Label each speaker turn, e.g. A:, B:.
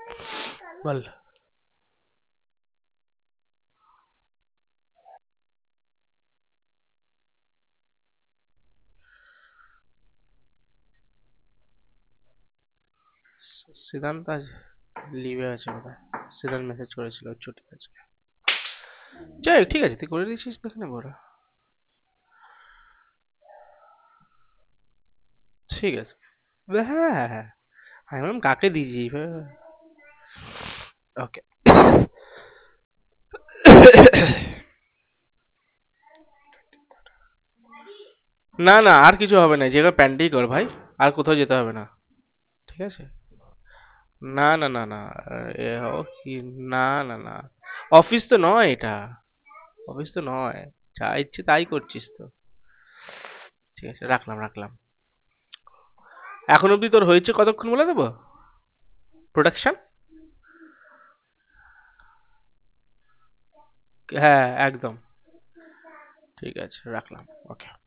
A: বল। সিদ্ধান্ত আজ লিভে আছে বোধহয়। সিদ্ধান্ত মেসেজ করেছিল ওর ছুটি আছে। যাই হোক, ঠিক আছে, তুই করে দিয়েছিস দেখে বড়। ঠিক আছে। হ্যাঁ হ্যাঁ হ্যাঁ। আমি বললাম কাকে দিয়েছি। ওকে। না না, আর কিছু হবে না, যেটা প্যান্টেই কর ভাই। আর কোথাও যেতে হবে না। ঠিক আছে। না না না না। এ ও কি? না না না। অফিস তো নয় এটা। অফিস তো নয়। যা ইচ্ছে তাই করছিস তো। ঠিক আছে, রাখলাম রাখলাম। এখন অবধি তোর হয়েছে কতক্ষণ বলে দেবো? প্রোডাকশন। হ্যাঁ একদম। ঠিক আছে, রাখলাম। ওকে।